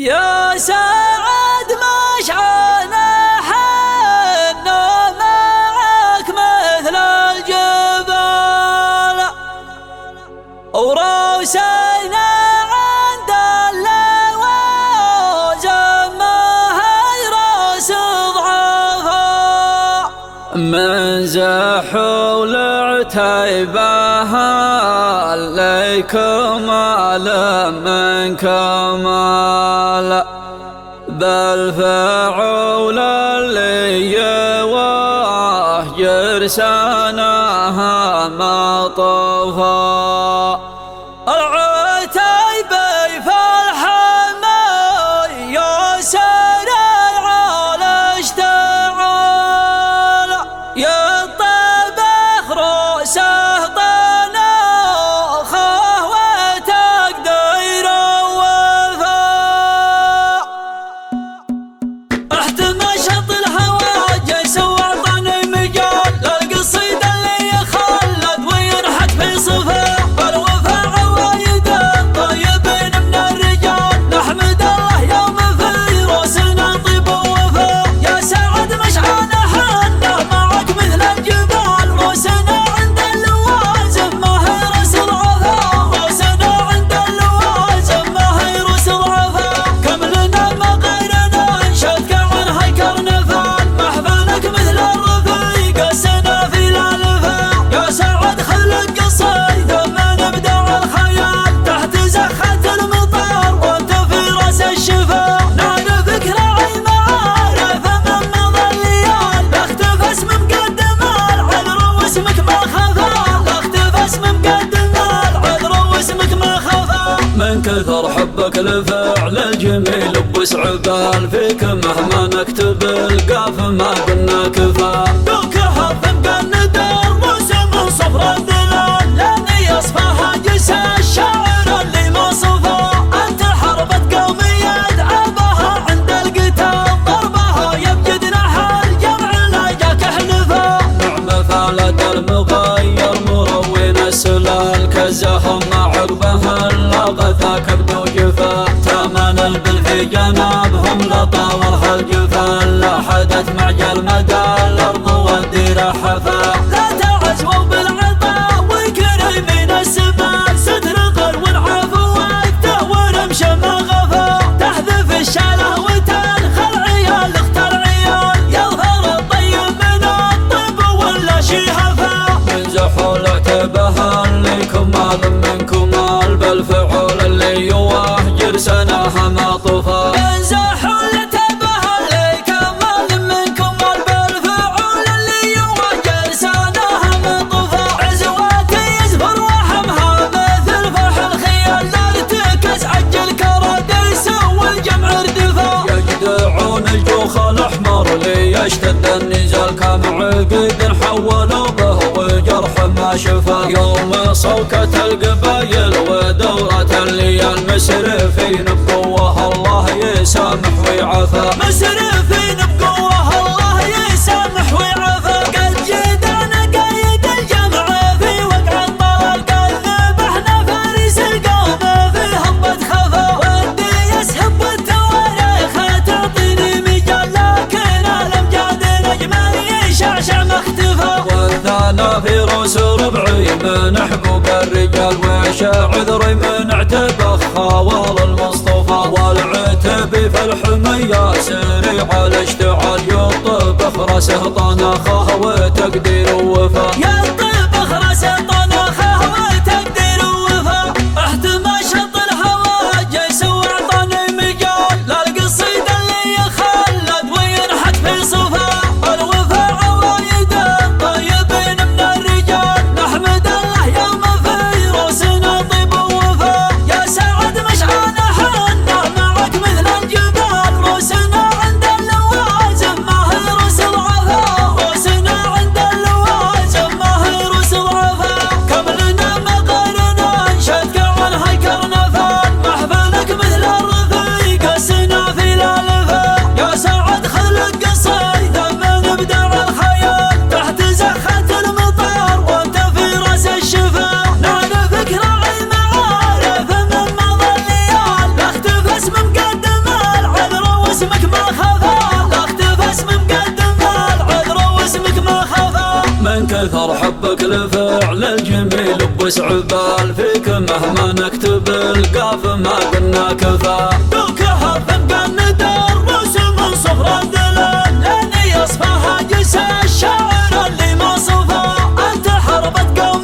يا سعد مشعنا حنا معك مثل الجبال، وروسنا عند اللوازم ما هي راس ضعفاء، من زحول عتيبها لي كمال من كمال، بالفعول اللي يواهجر سناها ما طفى، العتيبي في الحمى يسر العال اشتعال، يطبخ رأسه طناخه وتقدير ووفاء، احتمشط الهواجس وعطاني مجال للقصيد اللي يخلد وينحت في صفاء، الوفاء عوايد الطيبين من الرجال، نحمد الله يوم في روسنا طيب ووفاء، يا سعد مشعنا حنا معك مثل الجبال، روسنا عند اللوازم ما هي رس ضعفاء، روسنا عند اللوازم ما هي رس ضعفاء، كم لنا ما غيرنا انشدك عن هيكر نفال، محفلك مثل الرفيق السنا في الالفاء، يا سعد خلق قصيد ما نبدع الخيال، تحت زخة المطار وانت في راس الشفاء، نعرفك راعي معارف من مضى الليال، لا اختفى اسم مقدم العذر واسمك ما خفى، لا اختفى اسم مقدم العذر واسمك ما خفى، من كثر حبك لفعل الجميل بوسع بال، فيك مهما نكتب القاف ما قلنا كفى، دوك هفم الندر موسم صفر الدلال، لاني يصفى هاجس الشاعر اللي ما صفى، انت حربة قوم يدعبها عند القتال، ضربها يبجد نحى الجمع لا جاك حلفا، نعم فالد المغير مروين السلال، كزهم عقبها اللغثا كبد وجفا، تمن البل في جنابهم لطاورها الجفا، لا حدث معجل مدى الارض والدير حفا، لا تعزوا بالعطاء وكريمين السماء، ستر قلب والعفو وقته ورمش ما غفا، تحذف الشاله وتنخل عيال اختار عيال، يظهر الطيب من الطيب ولا شي هفا، من زحول عتبها اللي كمال من كمال، بالفعول اللي يواهجر سناها ما طفى، من زحول عتبها اللي كمال من كمال، بالفعول اللي يواهجر سناها ما طفى، عزواتي يزفر وحمها مثل فرح الخيال، لا ارتكز عجل كراديس والجمع اردفا، يجدعون الجوخ الاحمر ليشتد النزال، كم عقد حولوا به وجرح ما شفا، يوم صوكة القبايل ودورة الليال، مسرفين بقوة الله يسامح ويعفى، مسرفين بقوة الله يسامح ويعفى، قد جدعنا قايد الجمع في وقع الطلال، قد ذبحنا فارس القوم في هبة خفا، ودي يسهب والتواريخ تعطيني مجال، لكن الامجاد نجمه يشعشع ما اختفى، والثانا في روس ربعي من حقوق الرجال، وش عذري من اعتبخ خوال المصطفى، والعتبي في الحمية سريع الاشتعال، يطبخ راسه طناخه وتقدير ووفا، يطبخ راسه طناخه وتقدير ووفا، احتمشط الهواجس وعطاني مجال، للقصيد اللي يخلد وينحت في صفا، الوفاء عوايد الطيبين من الرجال، نحمد الله يوم في روسنا طيب ووفا، يا سعد مشعنا حنا معك مثل الجبال، روسنا عند اللوازم ما هي رس ضعفاء، روسنا عند اللوازم وسعبال فيك مهما نكتب القاف ما قلنا كفى. دوكها فنقان ندرس من صفر الدلال لين يصفى جس الشاعر اللي ما صفى. انت حربت قوم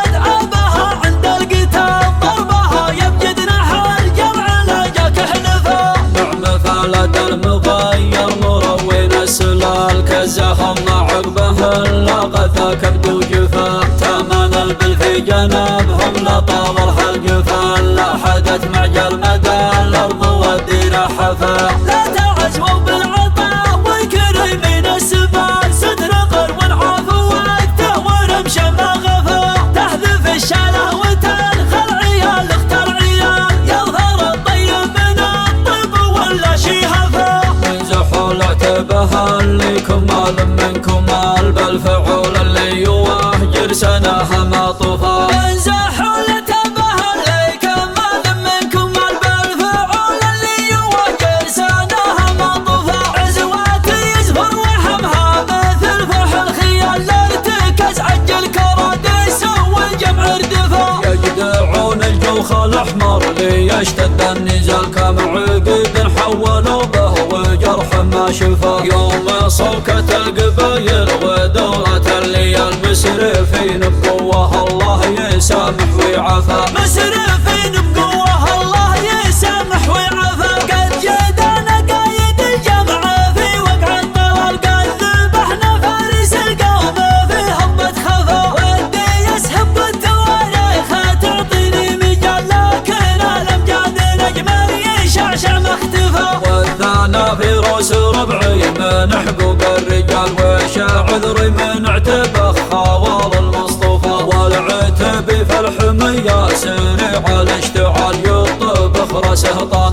يدعبها عند القتال ضربها يبجد نحى الجمع لقاك حلفا. نعم فلد المغير مروين السلال كزخم عقبه اللغث كبد وجفا. تمن البل في جنبهم لطاول الجفا لا حدث معجل مدى الارض والدين حفا. لا تعجبوا بالعطاء وكريمين السبال صدر قر عافو وقته ورمش ما غفا. تحذف الشاله وتنخل عيال اختر عيال يظهر الطيب من الطيب ولا شي هفا. انزحوا العتبه اللي كمال من كمال بالفعول اللي يوهجر سناها ما طفى. انزحوا العتبه اللي كمال من كمال بالفعول اللي يوهجر سناها ما طفى. عزواتي يزفر وحمها مثل فح الخيال لارتكز عجل كراديس والجمع اردفا. يجدعون الجوخ الاحمر ليشتد النزال كم عقد حولوا به وجرح ما شفا. يوم صوكة القبايل ودورة الليال مسرفين بقوة الله يسامح ويعفى. مسرفين بقوة الله يسامح ويعفى. قد جدنا قايد الجمع في وقع الطلال قد ذبحنا فارس القوم في هبة خفا. ودي يسحب التواريخ تعطيني مجال لكن الامجاد نجم يشعشع ما اختفى. والثانا في روس ربعي من حقوق الرجال وش عذري من اعتبه خوال المصطفى. والعتبي في الحمية سريع الاشتعال يطب خرسه